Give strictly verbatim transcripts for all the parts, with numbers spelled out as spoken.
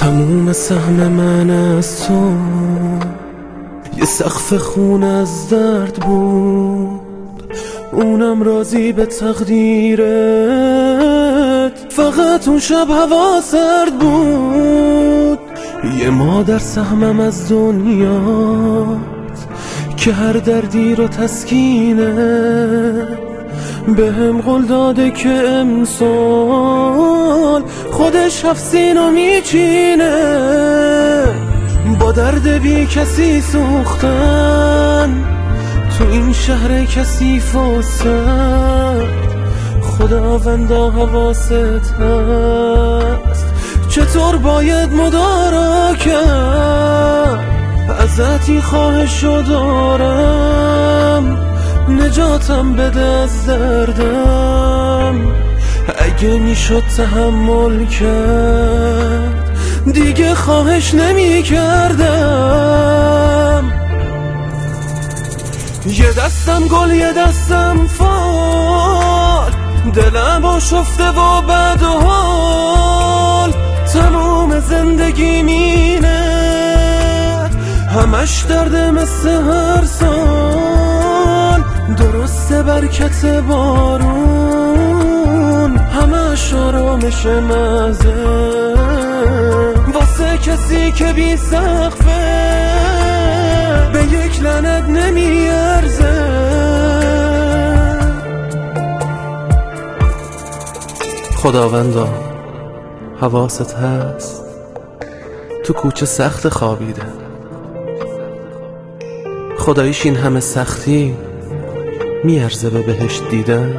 تموم سهم من از تو یه سقف خون از درد بود، اونم راضی به تقدیرت، فقط اون شب هوا سرد بود. یه مادر سهمم از دنیات که هر دردی رو تسکینه، به هم قول داده که امسال خودش هفت سینو میچینه. با درد بی کسی سوختن تو این شهر کثیف و سرد، خداوندا حواست هست چطور باید مدارا کرد. ازت این خواهشو دارم نجاتم بده از دردم، اگه میشد تحمل کرد دیگه خواهش نمی کردم. یه دستم گل یه دستم فال، دلم آشفته و بد و حال، تموم زندگی مینه همش درد مثل هر سال. درسته برکت بارون همش آرامش مزه، واسه کسی که بی سقفه به یک لعنت نمیارزه. خداوندا حواست هست تو کوچه سخت خوابیده، خداییش این همه سختی میارزه به بهشت دیدن.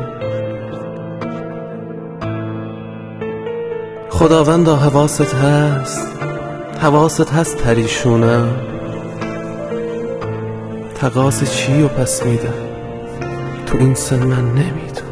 خداوندا حواست هست حواست هست پریشونم، تقاضا چی و پس میدم تو این سن من نمیدونم.